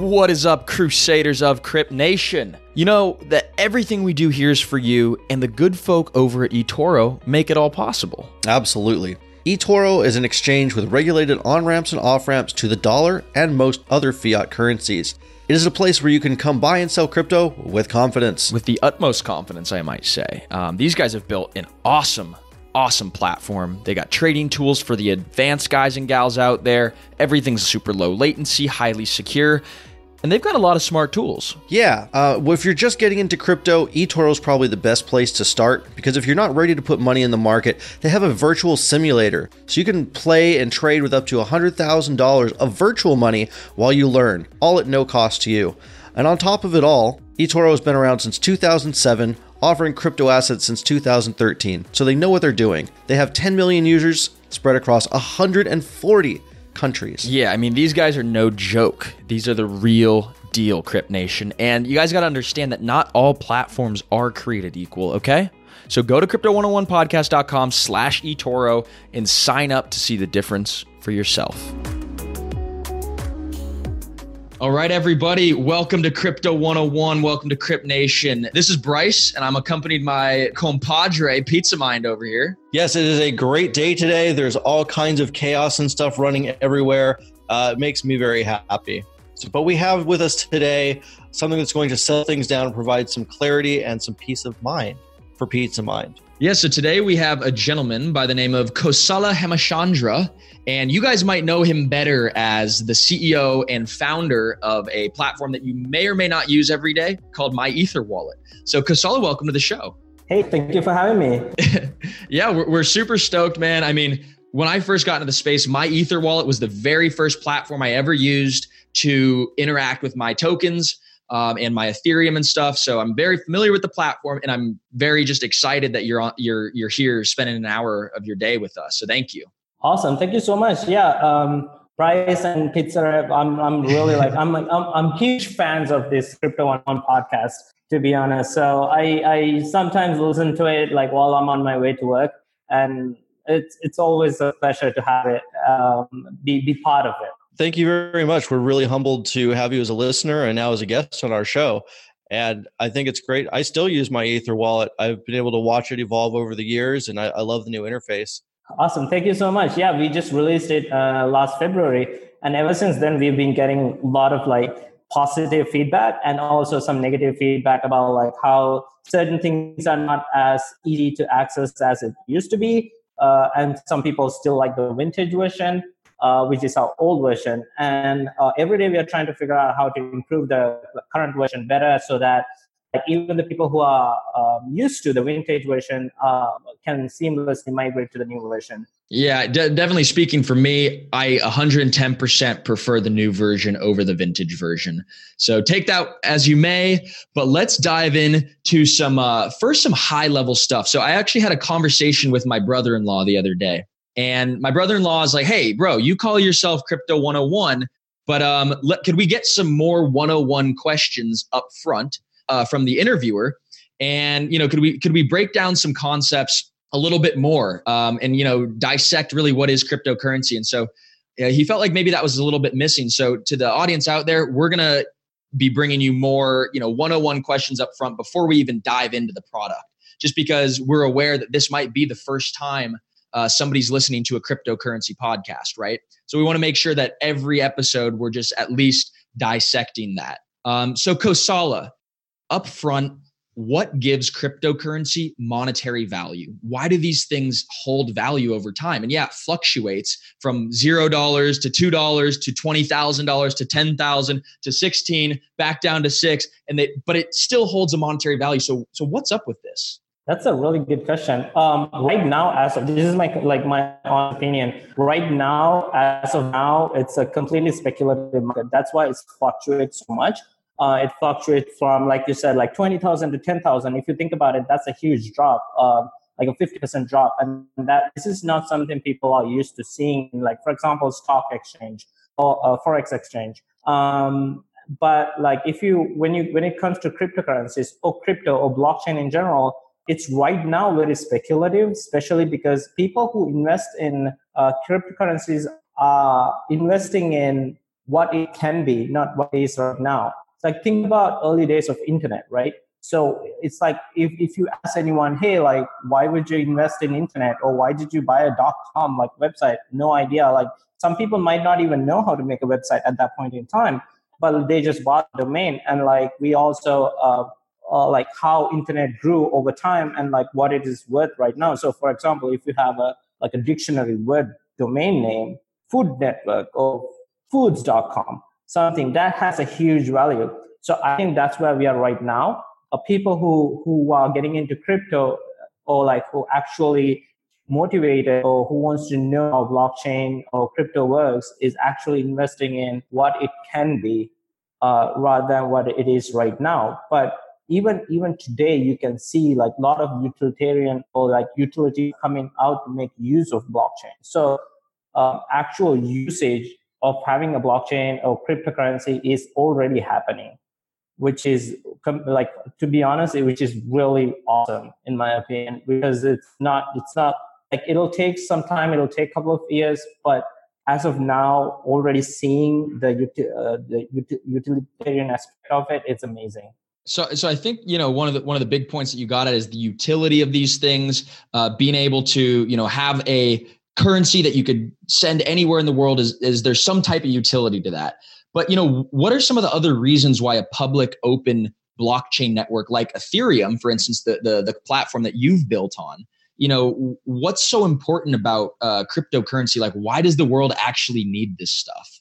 What is up, Crusaders of Crypt Nation? You know that everything we do here is for you, and the good folk over at eToro make it all possible. Absolutely. eToro is an exchange with regulated on-ramps and off-ramps to the dollar and most other fiat currencies. It is a place where you can come buy and sell crypto with confidence. With the utmost confidence, I might say. These guys have built an awesome platform. They got trading tools for the advanced guys and gals out there. Everything's super low latency, highly secure, and they've got a lot of smart tools. Yeah, well, if you're just getting into crypto, eToro is probably the best place to start, because if you're not ready to put money in the market, they have a virtual simulator, so you can play and trade with up to $100,000 of virtual money while you learn, all at no cost to you. And on top of it all, eToro has been around since 2007, offering crypto assets since 2013, so they know what they're doing. They have 10 million users spread across 140 countries. Yeah, I mean, these guys are no joke. These are the real deal, Crypt Nation. And you guys got to understand that not all platforms are created equal, okay? So go to crypto101podcast.com/eToro and sign up to see the difference for yourself. All right, everybody. Welcome to Crypto 101. Welcome to Crypt Nation. This is Bryce, and I'm accompanied by compadre Pizza Mind over here. Yes, it is a great day today. There's all kinds of chaos and stuff running everywhere. It makes me very happy. But we have with us today something that's going to settle things down and provide some clarity and some peace of mind for Pizza Mind. Yeah, so today we have a gentleman by the name of Kosala Hemachandra, and you guys might know him better as the CEO and founder of a platform that you may or may not use every day called My Ether Wallet. So Kosala, welcome to the show. Hey, thank you for having me. Yeah, we're super stoked, man. I mean, when I first got into the space, My Ether Wallet was the very first platform I ever used to interact with my tokens and my Ethereum and stuff. So I'm very familiar with the platform, and I'm very just excited that you're here spending an hour of your day with us. So thank you. Awesome. Thank you so much. Yeah. Bryce and Pizza, I'm really I'm huge fans of this Crypto 101 podcast, to be honest. So I sometimes listen to it like while I'm on my way to work, and it's always a pleasure to have it, be part of it. Thank you very much. We're really humbled to have you as a listener and now as a guest on our show. And I think it's great. I still use My Ether Wallet. I've been able to watch it evolve over the years, and I love the new interface. Awesome. Thank you so much. Yeah, we just released it last February. And ever since then, we've been getting a lot of positive feedback and also some negative feedback about how certain things are not as easy to access as it used to be. And some people still like the vintage version, which is our old version. And every day we are trying to figure out how to improve the current version better so that even the people who are used to the vintage version can seamlessly migrate to the new version. Yeah, definitely speaking for me, I 110% prefer the new version over the vintage version. So take that as you may, but let's dive in to some high level stuff. So I actually had a conversation with my brother-in-law the other day. And my brother-in-law is like, hey, bro, you call yourself Crypto 101, but could we get some more 101 questions up front from the interviewer? And, could we break down some concepts a little bit more and dissect really what is cryptocurrency? And so he felt like maybe that was a little bit missing. So to the audience out there, we're going to be bringing you more, 101 questions up front before we even dive into the product, just because we're aware that this might be the first time somebody's listening to a cryptocurrency podcast, right? So we want to make sure that every episode we're just at least dissecting that. So Kosala, up front, what gives cryptocurrency monetary value? Why do these things hold value over time? And yeah, it fluctuates from $0 to $2 to $20,000 to $10,000 to 16, back down to 6, but it still holds a monetary value. So what's up with this? That's a really good question. Right now, this is my own opinion. Right now, as of now, it's a completely speculative market. That's why it fluctuates so much. It fluctuates from, like you said, 20,000 to 10,000. If you think about it, that's a huge drop, a 50% drop. And this is not something people are used to seeing, for example, stock exchange or forex exchange. But when it comes to cryptocurrencies or crypto or blockchain in general, it's right now very speculative, especially because people who invest in cryptocurrencies are investing in what it can be, not what it is right now. It's like, think about early days of internet, right? So it's like, if you ask anyone, hey, like, why would you invest in internet, or why did you buy a .com like website? No idea. Like, some people might not even know how to make a website at that point in time, but they just bought the domain. And like, we also like how internet grew over time and like what it is worth right now. So for example, if you have a dictionary word domain name, Food Network or foods.com, something that has a huge value. So I think that's where we are right now. People who are getting into crypto, or like who actually motivated, or who wants to know how blockchain or crypto works, is actually investing in what it can be rather than what it is right now. But even today, you can see like a lot of utilitarian or like utility coming out to make use of blockchain. So actual usage of having a blockchain or cryptocurrency is already happening, which is like, to be honest, which is really awesome in my opinion, because it's not like, it'll take some time, it'll take a couple of years, but as of now, already seeing the utilitarian aspect of it, it's amazing. So I think, one of the big points that you got at is the utility of these things, being able to, have a currency that you could send anywhere in the world is there's some type of utility to that. But, what are some of the other reasons why a public open blockchain network like Ethereum, for instance, the platform that you've built on, what's so important about cryptocurrency? Like, why does the world actually need this stuff?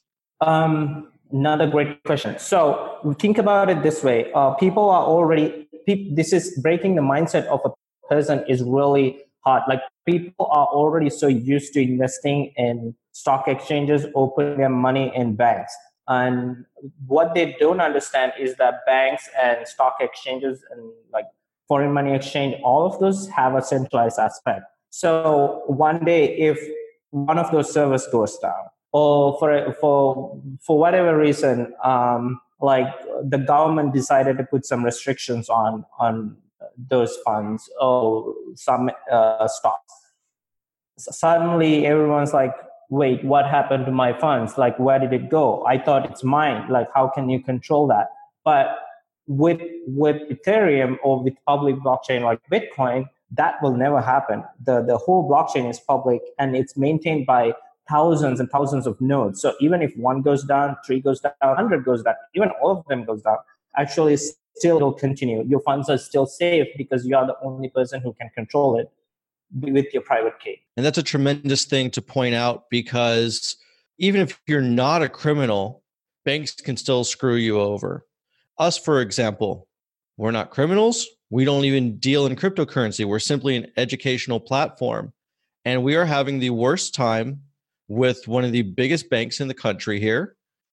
Another great question. So think about it this way. People are already, this is breaking the mindset of a person is really hard. Like, people are already so used to investing in stock exchanges or putting their money in banks. And what they don't understand is that banks and stock exchanges and like foreign money exchange, all of those have a centralized aspect. So one day, if one of those servers goes down, or for whatever reason, like the government decided to put some restrictions on those funds or some stocks, suddenly everyone's like, wait, what happened to my funds? Like, where did it go? I thought it's mine. Like, how can you control that? But with Ethereum or with public blockchain like Bitcoin, that will never happen. The whole blockchain is public and it's maintained by thousands and thousands of nodes. So even if one goes down, 3 goes down, 100 goes down, even all of them goes down, actually still it'll continue. Your funds are still safe because you are the only person who can control it with your private key. And that's a tremendous thing to point out, because even if you're not a criminal, banks can still screw you over. Us, for example, we're not criminals. We don't even deal in cryptocurrency. We're simply an educational platform. And we are having the worst time with one of the biggest banks in the country here.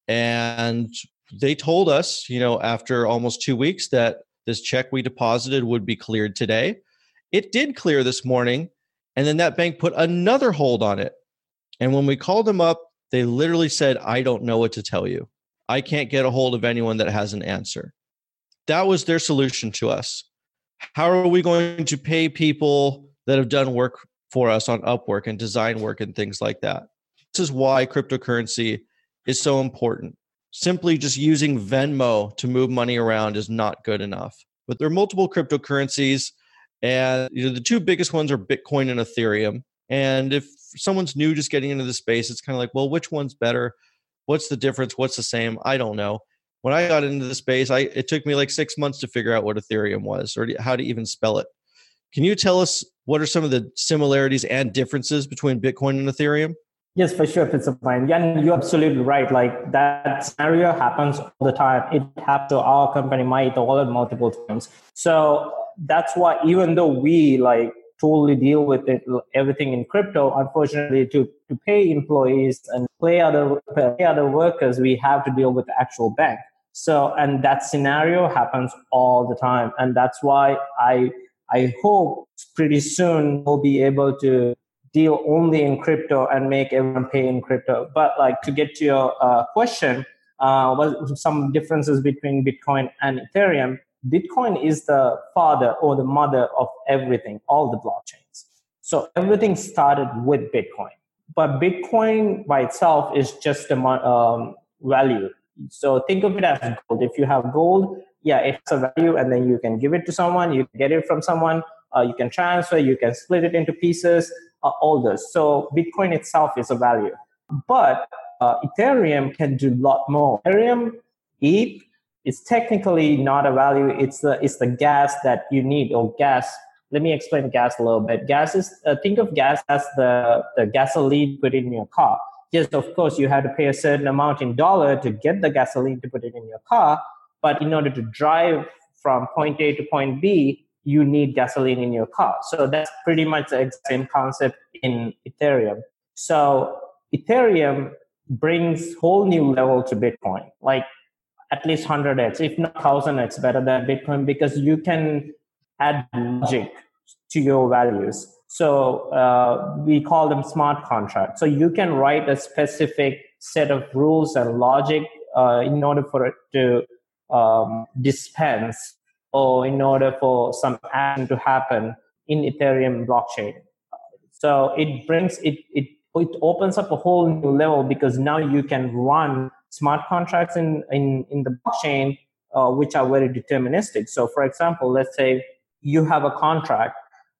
And they told us, after almost 2 weeks, that this check we deposited would be cleared today. It did clear this morning, and then that bank put another hold on it. And when we called them up, they literally said, I don't know what to tell you. I can't get a hold of anyone that has an answer. That was their solution to us. How are we going to pay people that have done work for us on Upwork and design work and things like that? This is why cryptocurrency is so important. Simply just using Venmo to move money around is not good enough. But there are multiple cryptocurrencies, and the two biggest ones are Bitcoin and Ethereum. And if someone's new just getting into the space, it's kind of like, well, which one's better? What's the difference? What's the same? I don't know. When I got into the space, it took me like 6 months to figure out what Ethereum was or how to even spell it. Can you tell us what are some of the similarities and differences between Bitcoin and Ethereum? Yes, for sure, Fitzgerald. Yeah, and you're absolutely right. Like, that scenario happens all the time. It happened to our company, Might, multiple times. So that's why, even though we like totally deal with it, everything in crypto, unfortunately, to pay employees and pay other workers, we have to deal with the actual bank. So, and that scenario happens all the time, and that's why I hope pretty soon we'll be able to deal only in crypto and make everyone pay in crypto. But like, to get to your question, what some differences between Bitcoin and Ethereum? Bitcoin is the father or the mother of everything, all the blockchains. So everything started with Bitcoin. But Bitcoin by itself is just value. So think of it as gold. If you have gold, yeah, it has a value, and then you can give it to someone, you can get it from someone, you can transfer, you can split it into pieces, all this. So Bitcoin itself is a value. But Ethereum can do a lot more. Ethereum, ETH, is technically not a value. It's the gas that you need, or gas. Let me explain gas a little bit. Gas is, think of gas as the gasoline put in your car. Yes, of course, you have to pay a certain amount in dollar to get the gasoline to put it in your car. But in order to drive from point A to point B, you need gasoline in your car. So that's pretty much the same concept in Ethereum. So Ethereum brings whole new level to Bitcoin, like at least 100x, if not 1000x better than Bitcoin, because you can add logic to your values. So we call them smart contracts. So you can write a specific set of rules and logic in order for it to dispense, or in order for some action to happen in Ethereum blockchain. So it brings it opens up a whole new level, because now you can run smart contracts in the blockchain, which are very deterministic. So for example, let's say you have a contract.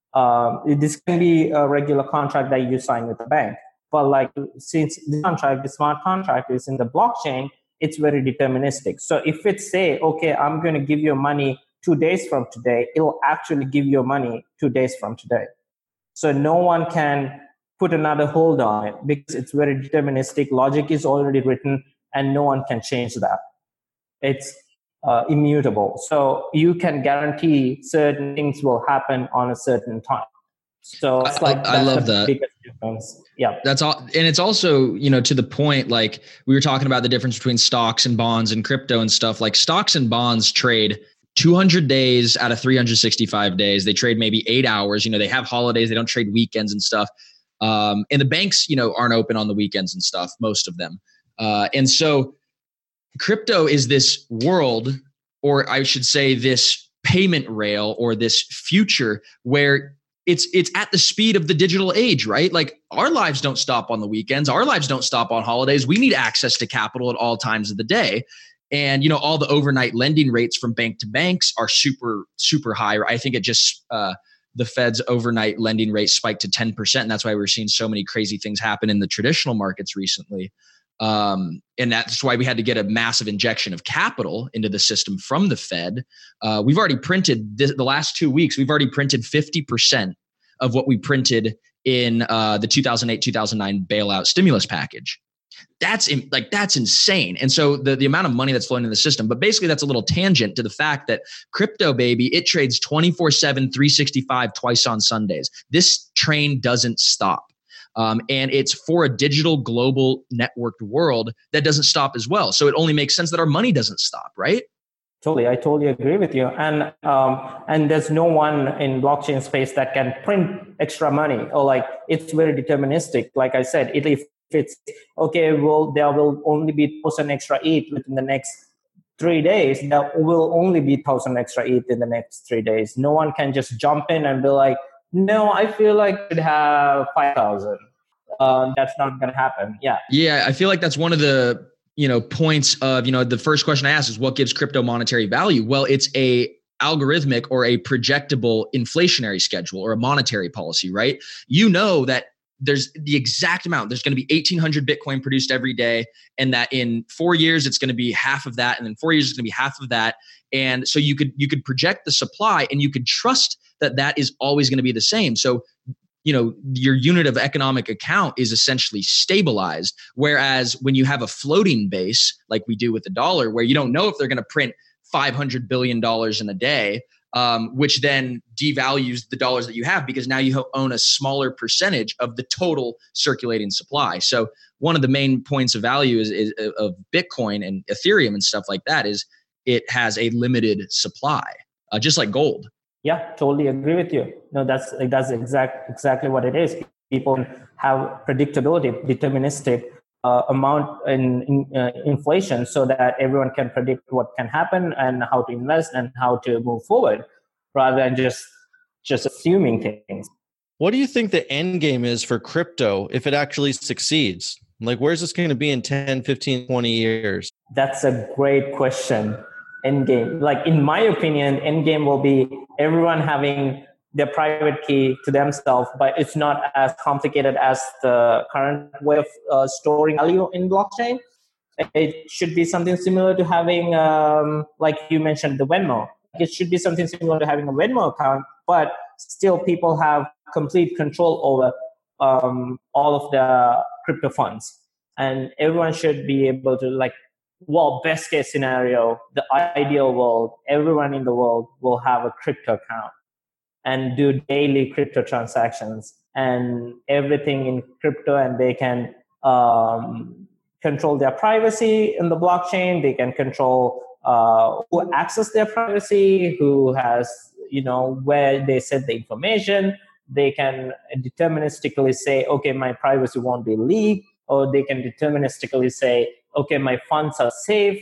This can be a regular contract that you sign with the bank. But like, since the smart contract is in the blockchain, it's very deterministic. So if it say, okay, I'm going to give you money 2 days from today, it will actually give you money 2 days from today. So no one can put another hold on it, because it's very deterministic. Logic is already written, and no one can change that. It's immutable. So you can guarantee certain things will happen on a certain time. So it's I love that. Biggest difference. Yeah. That's all. And it's also, to the point, like we were talking about the difference between stocks and bonds and crypto and stuff. Like stocks and bonds trade 200 days out of 365 days. They trade maybe 8 hours. They have holidays. They don't trade weekends and stuff. And the banks, aren't open on the weekends and stuff, most of them. And so crypto is this world, or I should say this payment rail, or this future where it's at the speed of the digital age, right? Like our lives don't stop on the weekends. Our lives don't stop on holidays. We need access to capital at all times of the day. And, all the overnight lending rates from bank to banks are super, super high. I think it just, the Fed's overnight lending rate spiked to 10%. And that's why we're seeing so many crazy things happen in the traditional markets recently. And that's why we had to get a massive injection of capital into the system from the Fed. We've already printed the last 2 weeks. We've already printed 50% of what we printed in the 2008-2009 bailout stimulus package. That's insane. And so the amount of money that's flowing in the system, but basically that's a little tangent to the fact that crypto, baby, it trades 24/7, 365 twice on Sundays. This train doesn't stop. And it's for a digital global networked world that doesn't stop as well. So it only makes sense that our money doesn't stop, right? Totally. I totally agree with you. And there's no one in blockchain space that can print extra money, or like it's very deterministic. Like I said, if it's okay, well, there will only be 1,000 extra ETH within the next 3 days. There will only be 1,000 extra ETH in the next 3 days. No one can just jump in and be like, no, I feel like it should have 5,000. That's not going to happen. Yeah. Yeah. I feel like that's one of the, points of, the first question I asked is what gives crypto monetary value? Well, it's a algorithmic or a projectable inflationary schedule or a monetary policy, right? That there's the exact amount. There's going to be 1,800 Bitcoin produced every day. And that in 4 years, it's going to be half of that. And in 4 years, it's going to be half of that. And so you could project the supply, and you could trust that is always going to be the same. So, your unit of economic account is essentially stabilized. Whereas when you have a floating base, like we do with the dollar, where you don't know if they're going to print $500 billion in a day, which then devalues the dollars that you have, because now you own a smaller percentage of the total circulating supply. So one of the main points of value is of Bitcoin and Ethereum and stuff like that is it has a limited supply, just like gold. Yeah, totally agree with you. No, that's exactly what it is. People have predictability, deterministic amount in inflation, so that everyone can predict what can happen and how to invest and how to move forward, rather than just assuming things. What do you think the end game is for crypto if it actually succeeds? Like, where's this going to be in 10, 15, 20 years? That's a great question. Endgame, like in my opinion, endgame will be everyone having their private key to themselves, but it's not as complicated as the current way of storing value in blockchain. It should be something similar to having, like you mentioned, the Venmo. It should be something similar to having a Venmo account, but still people have complete control over all of the crypto funds. And everyone should be able to, like, well, best case scenario, the ideal world, everyone in the world will have a crypto account and do daily crypto transactions and everything in crypto, and they can control their privacy in the blockchain. They can control who access their privacy, who has, where they set the information. They can deterministically say, okay, my privacy won't be leaked, or they can deterministically say, okay, my funds are safe,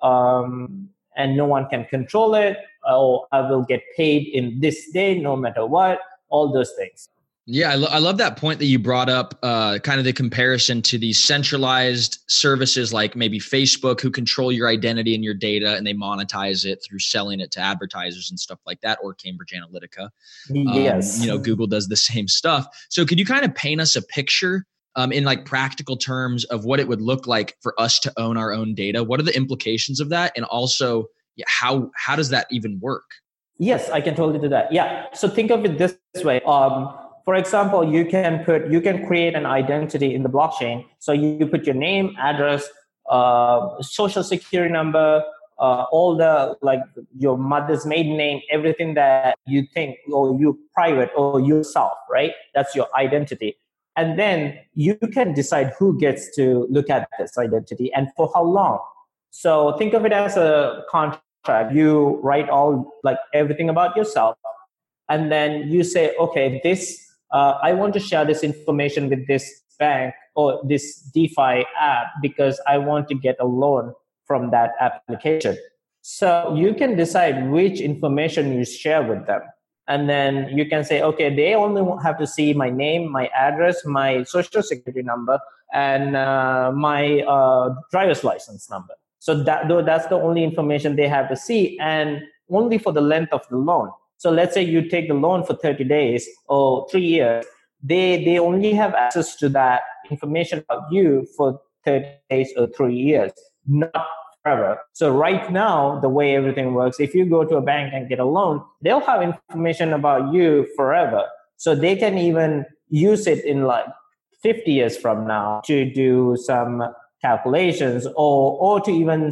and no one can control it, or I will get paid in this day no matter what, all those things. Yeah, I love that point that you brought up, kind of the comparison to these centralized services like maybe Facebook, who control your identity and your data, and they monetize it through selling it to advertisers and stuff like that, or Cambridge Analytica. Yes. Google does the same stuff. So could you kind of paint us a picture in like practical terms of what it would look like for us to own our own data? What are the implications of that? And also, how does that even work? Yes, I can totally do that. Yeah. So think of it this way. For example, you can create an identity in the blockchain. So you put your name, address, social security number, all the, like, your mother's maiden name, everything that you think, or you private, or yourself, right? That's your identity. And then you can decide who gets to look at this identity and for how long. So think of it as a contract. You write all, like, everything about yourself. And then you say, okay, I want to share this information with this bank or this DeFi app because I want to get a loan from that application. So you can decide which information you share with them. And then you can say, okay, they only have to see my name, my address, my social security number, and my driver's license number. So that's the only information they have to see, and only for the length of the loan. So let's say you take the loan for 30 days or 3 years. They only have access to that information about you for 30 days or 3 years, not forever. So right now, the way everything works, if you go to a bank and get a loan, they'll have information about you forever. So they can even use it in like 50 years from now to do some calculations, or to even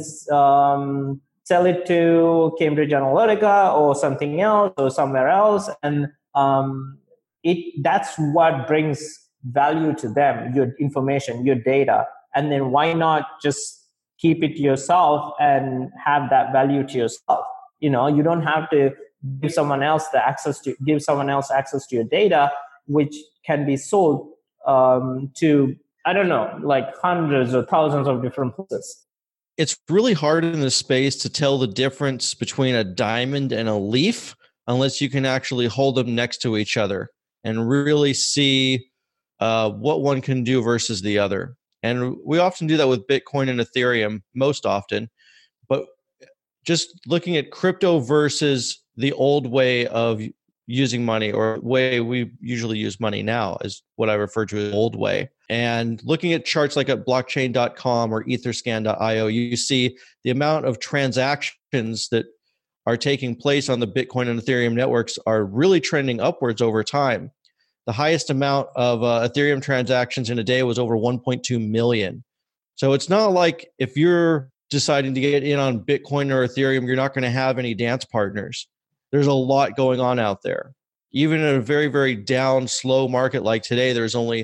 sell it to Cambridge Analytica or something else or somewhere else. And that's what brings value to them, your information, your data. And then why not just keep it to yourself and have that value to yourself? You don't have to give someone else access to your data, which can be sold to, I don't know, like hundreds or thousands of different places. It's really hard in this space to tell the difference between a diamond and a leaf unless you can actually hold them next to each other and really see what one can do versus the other. And we often do that with Bitcoin and Ethereum, most often. But just looking at crypto versus the old way of using money, or way we usually use money now, is what I refer to as old way. And looking at charts like at blockchain.com or etherscan.io, you see the amount of transactions that are taking place on the Bitcoin and Ethereum networks are really trending upwards over time. The highest amount of Ethereum transactions in a day was over 1.2 million. So it's not like if you're deciding to get in on Bitcoin or Ethereum, you're not going to have any dance partners. There's a lot going on out there. Even in a very, very down, slow market like today, there's only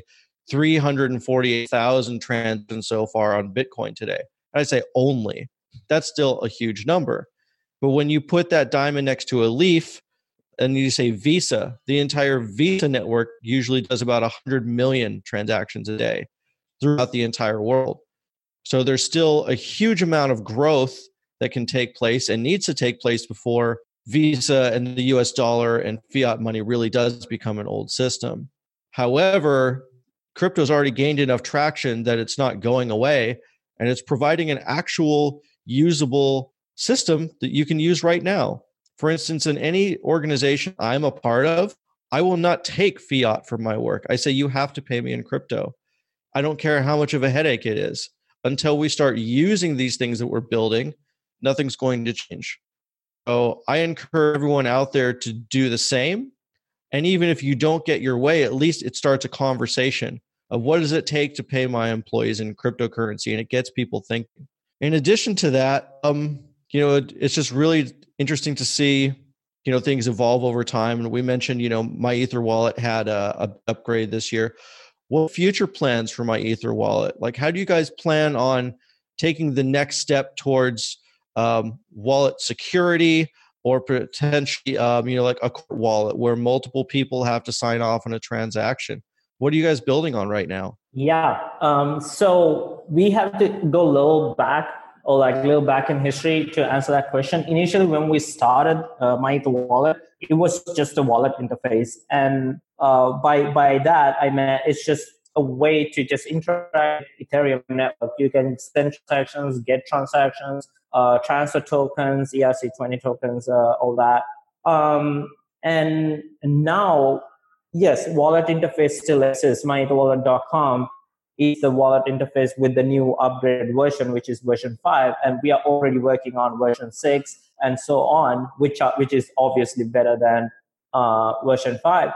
348,000 transactions so far on Bitcoin today. And I say only. That's still a huge number. But when you put that diamond next to a leaf and you say Visa, the entire Visa network usually does about 100 million transactions a day throughout the entire world. So there's still a huge amount of growth that can take place and needs to take place before Visa and the US dollar and fiat money really does become an old system. However, crypto's already gained enough traction that it's not going away, and it's providing an actual usable system that you can use right now. For instance, in any organization I'm a part of, I will not take fiat for my work. I say, you have to pay me in crypto. I don't care how much of a headache it is. Until we start using these things that we're building, nothing's going to change. So I encourage everyone out there to do the same. And even if you don't get your way, at least it starts a conversation of what does it take to pay my employees in cryptocurrency, and it gets people thinking. In addition to that, it's just really interesting to see, things evolve over time. And we mentioned, my Ether wallet had a upgrade this year. What future plans for my Ether wallet? Like, how do you guys plan on taking the next step towards wallet security, or potentially, like a wallet where multiple people have to sign off on a transaction? What are you guys building on right now? Yeah. So we have to go a little back in history to answer that question. Initially, when we started my Ether wallet, it was just a wallet interface. And by that, I meant it's just a way to just interact with Ethereum network. You can send transactions, get transactions, transfer tokens, ERC20 tokens, all that. And now, yes, wallet interface still exists. MyEtherWallet.com is the wallet interface with the new upgraded version, which is version 5. And we are already working on version 6 and so on, which is obviously better than version 5.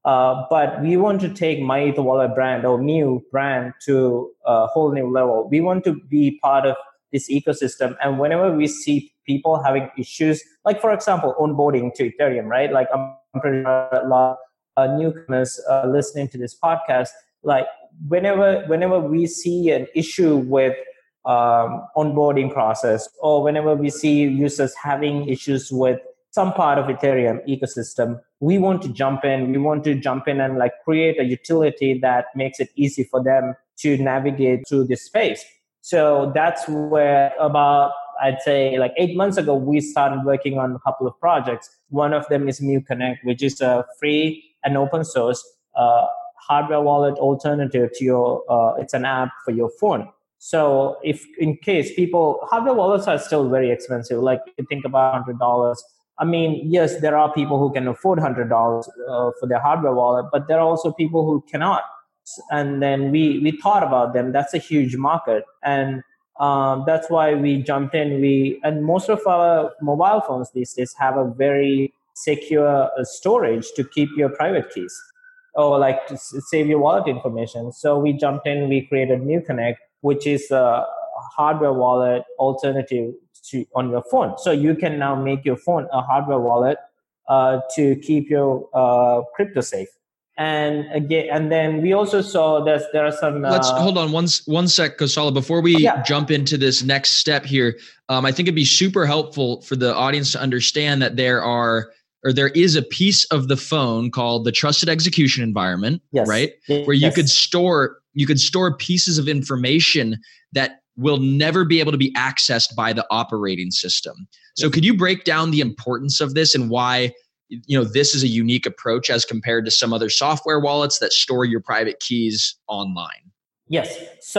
But we want to take My Ether Wallet brand or new brand to a whole new level. We want to be part of this ecosystem. And whenever we see people having issues, like, for example, onboarding to Ethereum, right? Like, I'm pretty sure a lot of newcomers listening to this podcast, like, whenever we see an issue with onboarding process, or whenever we see users having issues with some part of Ethereum ecosystem, we want to jump in. We want to jump in and like create a utility that makes it easy for them to navigate through this space. So that's where about, I'd say like 8 months ago, we started working on a couple of projects. One of them is Mu Connect, which is a free and open source hardware wallet alternative to your, it's an app for your phone. So if in case hardware wallets are still very expensive, like you think about $100. I mean, yes, there are people who can afford $100 for their hardware wallet, but there are also people who cannot. And then we thought about them. That's a huge market. And that's why we jumped in. And most of our mobile phones these days have a very secure storage to keep your private keys, or like to save your wallet information. So we jumped in, we created Mu Connect, which is a hardware wallet alternative on your phone. So you can now make your phone a hardware wallet to keep your crypto safe. And again, and then we also saw there are some. Let's hold on one sec, Kosala. Before we jump into this next step here, I think it'd be super helpful for the audience to understand that there is a piece of the phone called the trusted execution environment, right? Where you could store pieces of information that will never be able to be accessed by the operating system. So could you break down the importance of this and why this is a unique approach as compared to some other software wallets that store your private keys online? Yes.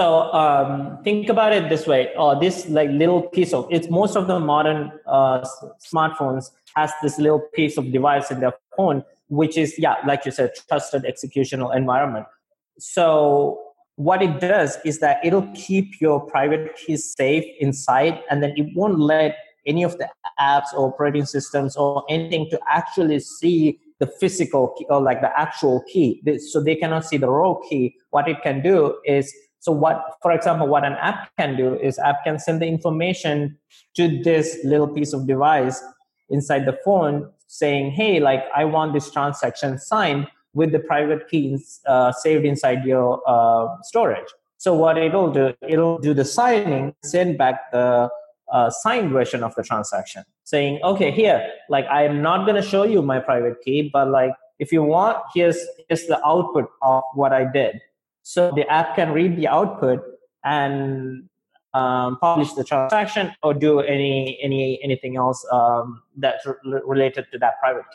So think about it this way. This like little piece of it's most of the modern smartphones has this little piece of device in their phone, which is, like you said, trusted executional environment. So what it does is that it'll keep your private keys safe inside, and then it won't let any of the apps or operating systems or anything to actually see the physical key, or like the actual key. So they cannot see the raw key. What it can do is, for example, what an app can do is app can send the information to this little piece of device inside the phone saying, hey, like I want this transaction signed with the private keys saved inside your storage. So what it'll do the signing, send back the signed version of the transaction saying, okay, here, like I am not going to show you my private key, but like if you want, here's the output of what I did. So the app can read the output and publish the transaction or do anything else that's related to that private key.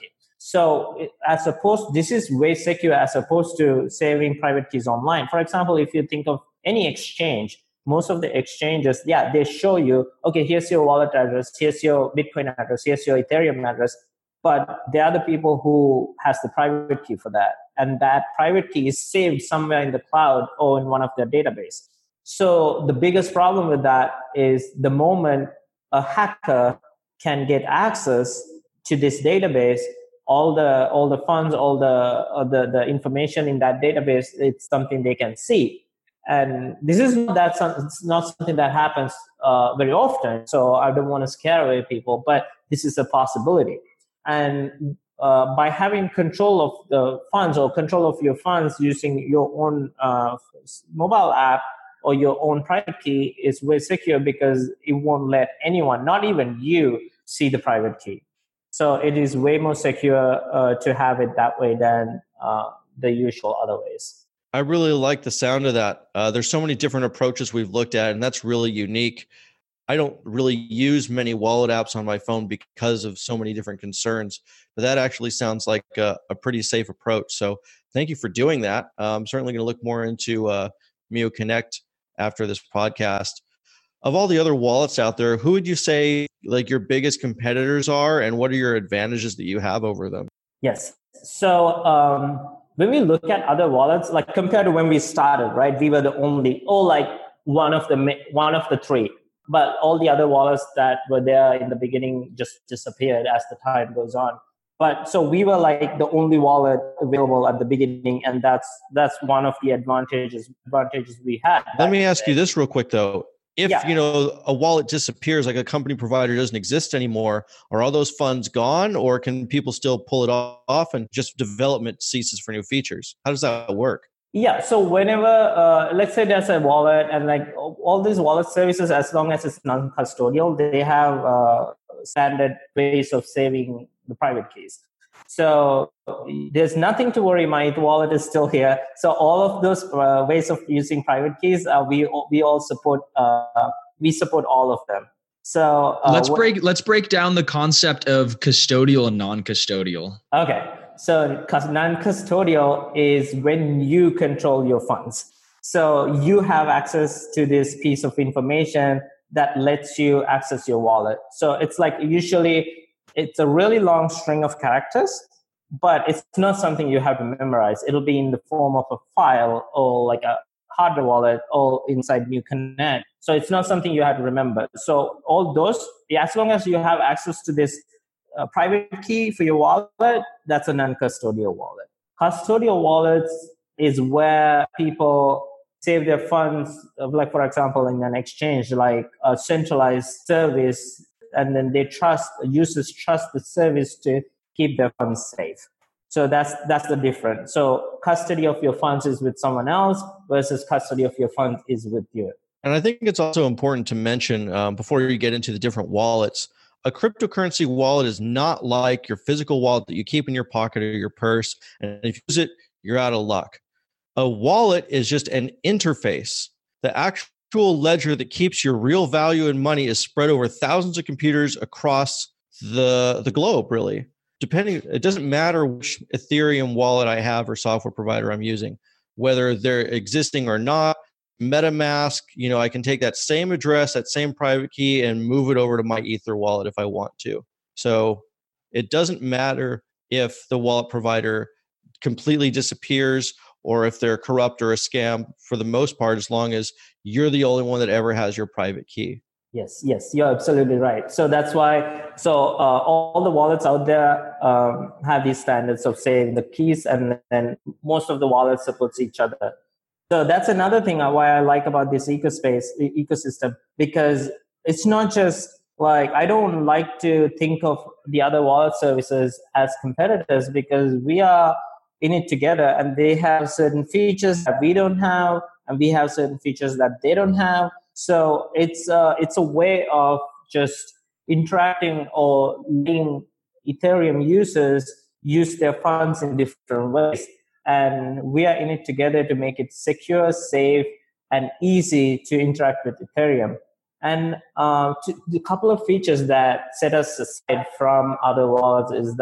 So this is way secure as opposed to saving private keys online. For example, if you think of any exchange, most of the exchanges, they show you, okay, here's your wallet address, here's your Bitcoin address, here's your Ethereum address. But there are the people who has the private key for that. And that private key is saved somewhere in the cloud or in one of their database. So the biggest problem with that is the moment a hacker can get access to this database, all the funds, all the information in that database, it's something they can see. And this is it's not something that happens very often. So I don't want to scare away people, but this is a possibility. And by having control of the funds or control of your funds using your own mobile app or your own private key is way secure because it won't let anyone, not even you, see the private key. So it is way more secure to have it that way than the usual other ways. I really like the sound of that. There's so many different approaches we've looked at, and that's really unique. I don't really use many wallet apps on my phone because of so many different concerns, but that actually sounds like a pretty safe approach. So thank you for doing that. I'm certainly going to look more into Mio Connect after this podcast. Of all the other wallets out there, who would you say like your biggest competitors are, and what are your advantages that you have over them? Yes. So when we look at other wallets, like compared to when we started, right, we were the only, or like one of the three. But all the other wallets that were there in the beginning just disappeared as the time goes on. But so we were like the only wallet available at the beginning, and that's one of the advantages we had. Let me ask you this real quick though. If a wallet disappears, like a company provider doesn't exist anymore, are all those funds gone, or can people still pull it off and just development ceases for new features? How does that work? Yeah. So whenever, let's say there's a wallet, and like all these wallet services, as long as it's non-custodial, they have standard ways of saving the private keys. So there's nothing to worry. My wallet is still here. So all of those ways of using private keys, we all support. We support all of them. So let's break down the concept of custodial and non-custodial. Okay. So non-custodial is when you control your funds. So you have access to this piece of information that lets you access your wallet. So it's like usually it's a really long string of characters, but it's not something you have to memorize. It'll be in the form of a file or like a hardware wallet or inside Mio Connect. So it's not something you have to remember. So all those, as long as you have access to this private key for your wallet, that's a non-custodial wallet. Custodial wallets is where people save their funds, like for example, in an exchange, like a centralized service, and then users trust the service to keep their funds safe. So that's the difference. So custody of your funds is with someone else versus custody of your funds is with you. And I think it's also important to mention before you get into the different wallets, a cryptocurrency wallet is not like your physical wallet that you keep in your pocket or your purse. And if you use it, you're out of luck. A wallet is just an interface. The actual ledger that keeps your real value in money is spread over thousands of computers across the globe, really. It doesn't matter which Ethereum wallet I have or software provider I'm using, whether they're existing or not. MetaMask, I can take that same address, that same private key, and move it over to my Ether wallet if I want to. So it doesn't matter if the wallet provider completely disappears or if they're corrupt or a scam, for the most part, as long as you're the only one that ever has your private key. Yes, you're absolutely right. So that's why, all the wallets out there have these standards of saving the keys, and then most of the wallets supports each other. So that's another thing why I like about this ecosystem, because it's not just like, I don't like to think of the other wallet services as competitors, because we are in it together, and they have certain features that we don't have, and we have certain features that they don't have. So it's a way of just interacting or letting Ethereum users use their funds in different ways. And we are in it together to make it secure, safe, and easy to interact with Ethereum. And the couple of features that set us aside from other wallets is that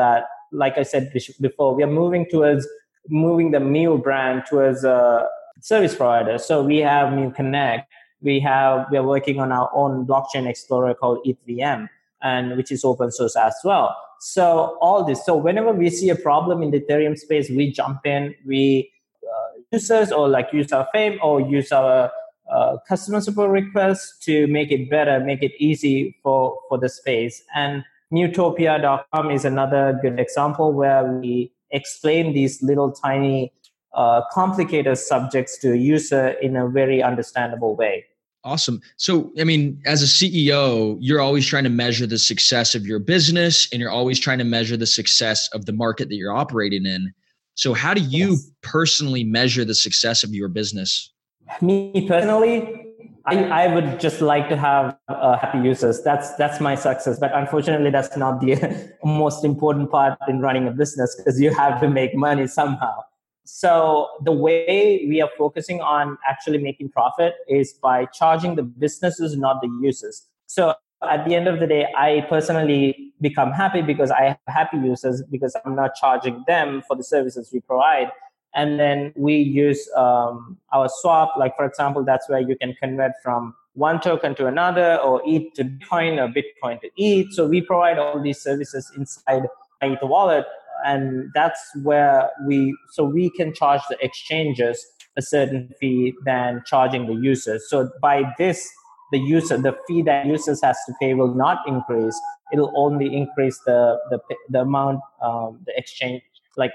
like I said before, we are moving the Mew brand towards a service provider. So we have Mew Connect. We are working on our own blockchain explorer called ETHVM, and which is open source as well. So all this. So whenever we see a problem in the Ethereum space, we jump in. We users or like use our fame or use our customer support requests to make it better, make it easy for the space. And Mewtopia.com is another good example where we explain these little tiny complicated subjects to a user in a very understandable way. Awesome. So, I mean, as a CEO, you're always trying to measure the success of your business and you're always trying to measure the success of the market that you're operating in. So how do you personally measure the success of your business? Me personally, I would just like to have happy users. That's my success. But unfortunately, that's not the most important part in running a business because you have to make money somehow. So the way we are focusing on actually making profit is by charging the businesses, not the users. So at the end of the day, I personally become happy because I have happy users because I'm not charging them for the services we provide. And then we use our swap, like for example, that's where you can convert from one token to another or ETH to Bitcoin or Bitcoin to ETH. So we provide all these services inside ETH wallet. And that's where we can charge the exchanges a certain fee than charging the users. So by this, the fee that users has to pay will not increase. It'll only increase the amount, the exchange. Like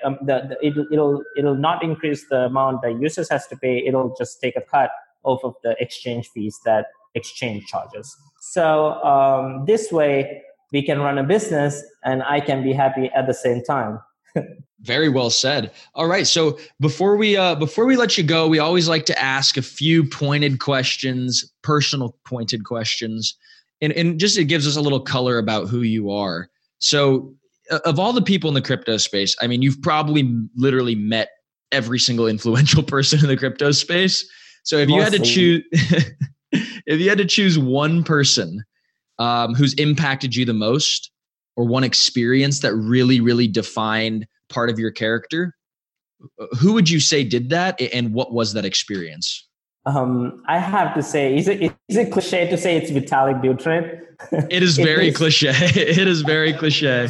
it'll not increase the amount that users has to pay. It'll just take a cut off of the exchange fees that exchange charges. So this way we can run a business and I can be happy at the same time. Very well said. All right. So before we let you go, we always like to ask a few pointed questions, personal pointed questions, and just it gives us a little color about who you are. So of all the people in the crypto space, I mean, you've probably literally met every single influential person in the crypto space. So if you had to choose one person who's impacted you the most, or one experience that really, really defined part of your character, who would you say did that, and what was that experience? I have to say, is it cliche to say it's Vitalik Buterin? It is very cliche. It is very cliche.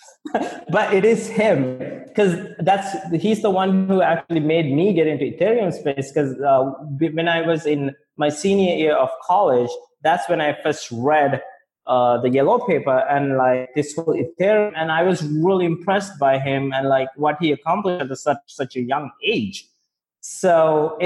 But it is him, because he's the one who actually made me get into Ethereum space. Because when I was in my senior year of college, that's when I first read the yellow paper and like this whole Ethereum, and I was really impressed by him and like what he accomplished at such a young age. So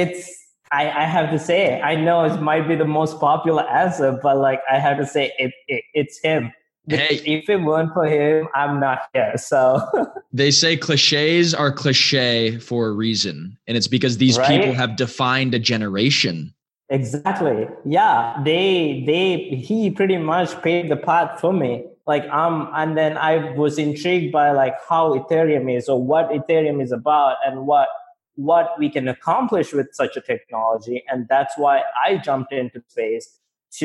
I have to say, I know it might be the most popular answer, but like I have to say it's him. Hey, if it weren't for him, I'm not here. So they say cliches are cliche for a reason, and it's because these people have defined a generation. Exactly. Yeah. He pretty much paved the path for me. Like, and then I was intrigued by like how Ethereum is or what Ethereum is about and what we can accomplish with such a technology. And that's why I jumped into space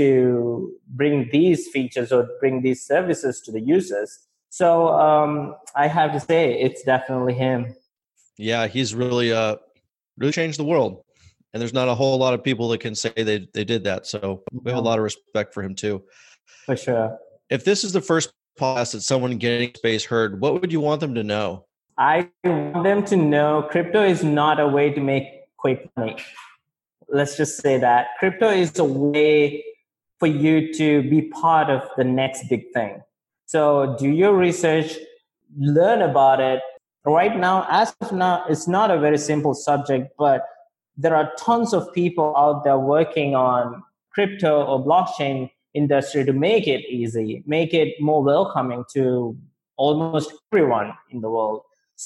to bring these features or bring these services to the users. So, I have to say it's definitely him. Yeah. He's really changed the world. And there's not a whole lot of people that can say they did that. So we have a lot of respect for him too. For sure. If this is the first podcast that someone getting space heard, what would you want them to know? I want them to know crypto is not a way to make quick money. Let's just say that. Crypto is a way for you to be part of the next big thing. So do your research, learn about it. Right now, as of now, it's not a very simple subject, but there are tons of people out there working on crypto or blockchain industry to make it easy, make it more welcoming to almost everyone in the world.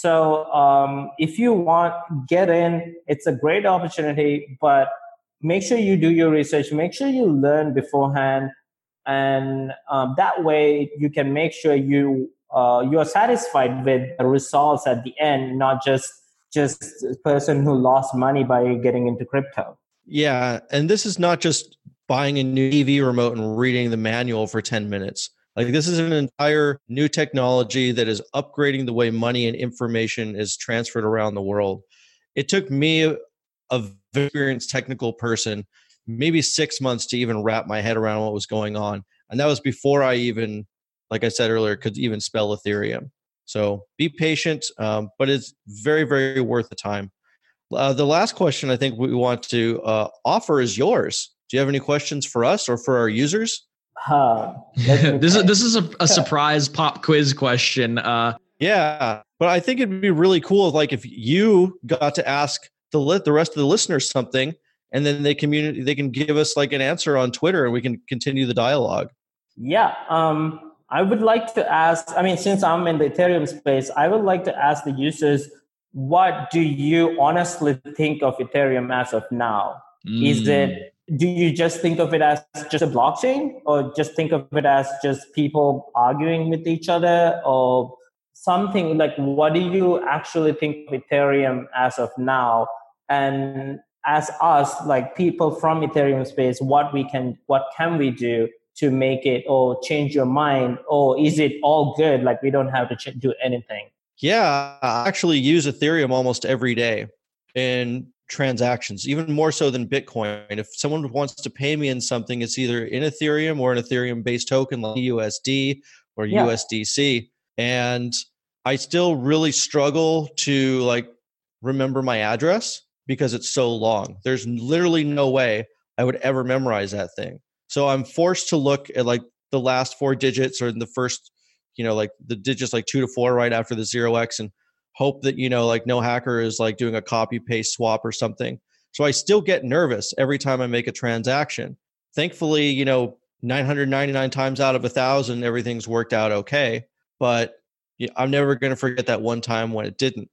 So if you want, get in. It's a great opportunity, but make sure you do your research. Make sure you learn beforehand. And that way you can make sure you are satisfied with the results at the end, not just a person who lost money by getting into crypto. Yeah. And this is not just buying a new TV remote and reading the manual for 10 minutes. Like this is an entire new technology that is upgrading the way money and information is transferred around the world. It took me, a very experienced technical person, maybe 6 months to even wrap my head around what was going on. And that was before I even, like I said earlier, could even spell Ethereum. So be patient, but it's very, very worth the time. The last question I think we want to offer is yours. Do you have any questions for us or for our users? This is a surprise pop quiz question. Yeah, but I think it'd be really cool if if you got to ask the rest of the listeners something, and then they can give us like an answer on Twitter, and we can continue the dialogue. Yeah, I would like to ask. I mean, since I'm in the Ethereum space, I would like to ask the users, what do you honestly think of Ethereum as of now? Do you just think of it as just a blockchain, or just think of it as just people arguing with each other, or something like, what do you actually think of Ethereum as of now? And as us, like people from Ethereum space, what can we do to make it, or change your mind, or is it all good? Like we don't have to do anything. Yeah, I actually use Ethereum almost every day in transactions, even more so than Bitcoin. If someone wants to pay me in something, it's either in Ethereum or an Ethereum-based token like USD or USDC. And I still really struggle to remember my address because it's so long. There's literally no way I would ever memorize that thing. So I'm forced to look at the last 4 digits, or in the first, the digits 2 to 4 right after the 0x, and hope that, no hacker is doing a copy paste swap or something. So I still get nervous every time I make a transaction. Thankfully, 999 times out of 1,000, everything's worked out okay. But I'm never going to forget that one time when it didn't.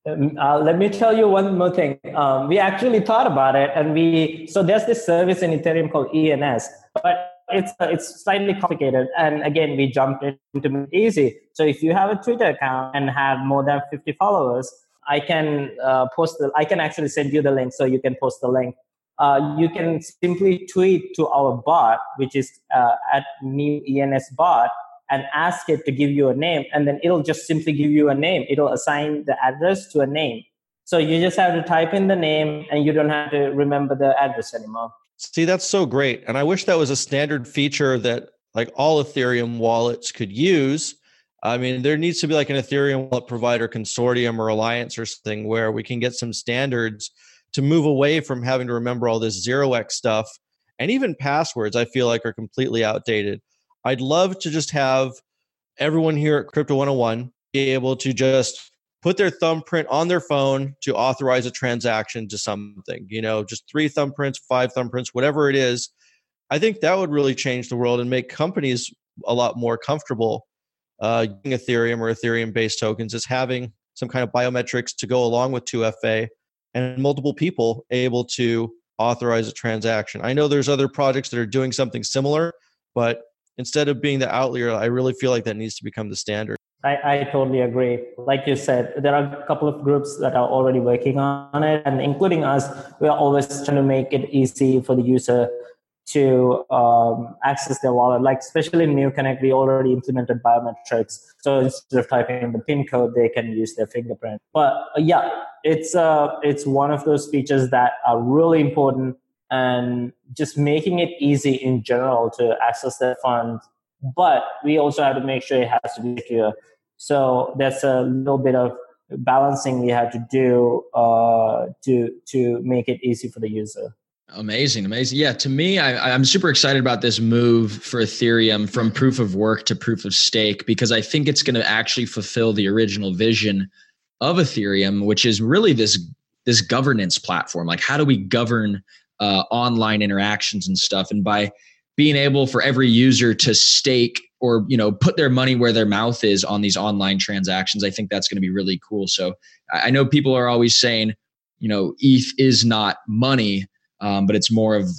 Let me tell you one more thing. We actually thought about it, and so there's this service in Ethereum called ENS, but it's slightly complicated. And again, we jumped into it easy. So if you have a Twitter account and have more than 50 followers, I can I can actually send you the link, so you can post the link. You can simply tweet to our bot, which is at new ENS bot, and ask it to give you a name, and then it'll just simply give you a name. It'll assign the address to a name. So you just have to type in the name, and you don't have to remember the address anymore. See, that's so great. And I wish that was a standard feature that all Ethereum wallets could use. I mean, there needs to be an Ethereum wallet provider consortium or alliance or something where we can get some standards to move away from having to remember all this 0x stuff. And even passwords, I feel are completely outdated. I'd love to just have everyone here at Crypto 101 be able to just put their thumbprint on their phone to authorize a transaction to something, just 3 thumbprints, 5 thumbprints, whatever it is. I think that would really change the world and make companies a lot more comfortable using Ethereum or Ethereum-based tokens as having some kind of biometrics to go along with 2FA, and multiple people able to authorize a transaction. I know there's other projects that are doing something similar, but instead of being the outlier, I really feel that needs to become the standard. I totally agree. Like you said, there are a couple of groups that are already working on it, and including us, we are always trying to make it easy for the user to access their wallet. Especially in NewConnect, we already implemented biometrics. So instead of typing in the PIN code, they can use their fingerprint. But it's one of those features that are really important, and just making it easy in general to access their funds. But we also have to make sure it has to be secure. So there's a little bit of balancing we have to do to make it easy for the user. Amazing. Yeah, to me, I'm super excited about this move for Ethereum from proof of work to proof of stake, because I think it's going to actually fulfill the original vision of Ethereum, which is really this governance platform. How do we govern online interactions and stuff? And by being able for every user to stake or put their money where their mouth is on these online transactions, I think that's going to be really cool. So I know people are always saying, ETH is not money, but it's more of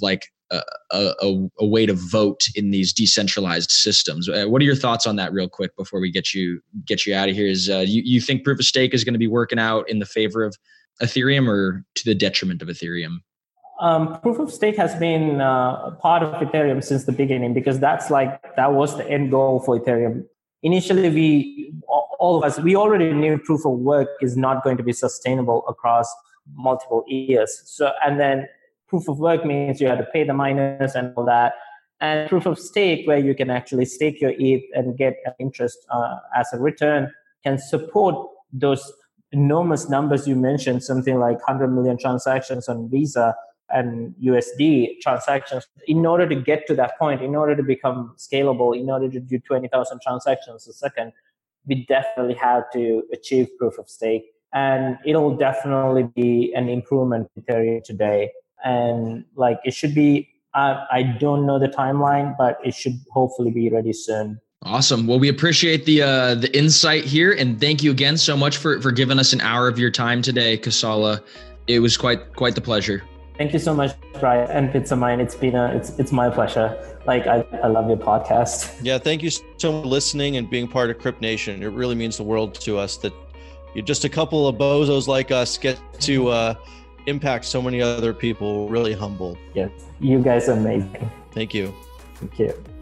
a way to vote in these decentralized systems. What are your thoughts on that, real quick, before we get you out of here? Is you think proof of stake is going to be working out in the favor of Ethereum or to the detriment of Ethereum? Proof of stake has been part of Ethereum since the beginning, because that was the end goal for Ethereum. Initially, all of us, we already knew proof of work is not going to be sustainable across multiple years. So, and then proof of work means you have to pay the miners and all that. And proof of stake, where you can actually stake your ETH and get interest as a return, can support those enormous numbers you mentioned, something like 100 million transactions on Visa and USD transactions. In order to get to that point, in order to become scalable, in order to do 20,000 transactions a second, we definitely have to achieve proof of stake. And it'll definitely be an improvement in Ethereum today. And it should be, I don't know the timeline, but it should hopefully be ready soon. Awesome. Well, we appreciate the insight here, and thank you again so much for giving us an hour of your time today, Kosala. It was quite the pleasure. Thank you so much, Brian and Pizzamind. It's my pleasure. I love your podcast. Yeah, thank you so much for listening and being part of Crypt Nation. It really means the world to us that you're just a couple of bozos like us get to impact so many other people. Really humble. Yes, you guys are amazing. Thank you. Thank you.